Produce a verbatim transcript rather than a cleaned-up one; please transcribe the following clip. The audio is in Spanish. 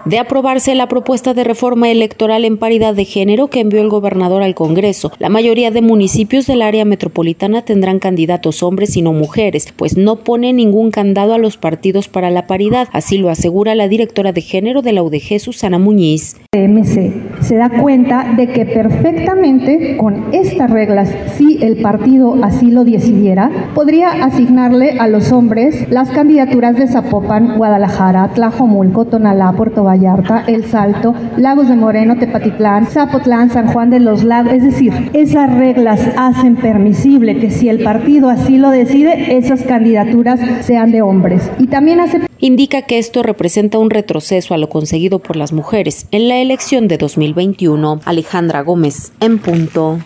De aprobarse la propuesta de reforma electoral en paridad de género que envió el gobernador al Congreso, la mayoría de municipios del área metropolitana tendrán candidatos hombres y no mujeres, pues no pone ningún candado a los partidos para la paridad, así lo asegura la directora de género de la U D G, Susana Muñiz. M C se da cuenta de que perfectamente con estas reglas, si el partido así lo decidiera, podría asignarle a los hombres las candidaturas de Zapopan, Guadalajara, Tlajomulco, Tonalá, Puerto Vallarta, El Salto, Lagos de Moreno, Tepatitlán, Zapotlán, San Juan de los Lagos. Es decir, esas reglas hacen permisible que si el partido así lo decide, esas candidaturas sean de hombres. Y también hace Indica que esto representa un retroceso a lo conseguido por las mujeres en la elección de dos mil veintiuno. Alejandra Gómez, en punto.